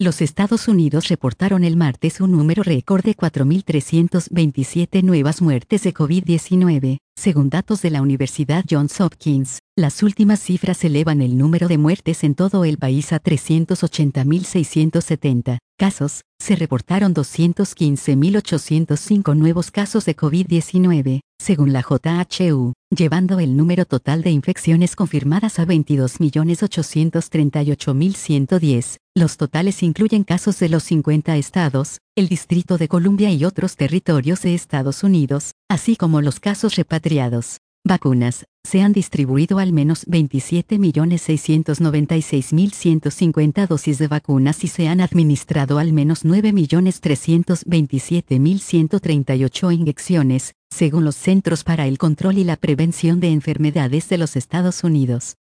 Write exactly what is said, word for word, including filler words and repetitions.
Los Estados Unidos reportaron el martes un número récord de cuatro mil trescientas veintisiete nuevas muertes de COVID diecinueve, según datos de la Universidad Johns Hopkins. Las últimas cifras elevan el número de muertes en todo el país a trescientos ochenta mil seiscientos setenta casos. Se reportaron doscientos quince mil ochocientos cinco nuevos casos de COVID diecinueve, según la J H U, llevando el número total de infecciones confirmadas a veintidós millones ochocientos treinta y ocho mil ciento diez. Los totales incluyen casos de los cincuenta estados, el Distrito de Columbia y otros territorios de Estados Unidos, así como los casos repatriados. Vacunas. Se han distribuido al menos veintisiete millones seiscientos noventa y seis mil ciento cincuenta dosis de vacunas y se han administrado al menos nueve millones trescientos veintisiete mil ciento treinta y ocho inyecciones, según los Centros para el Control y la Prevención de Enfermedades de los Estados Unidos.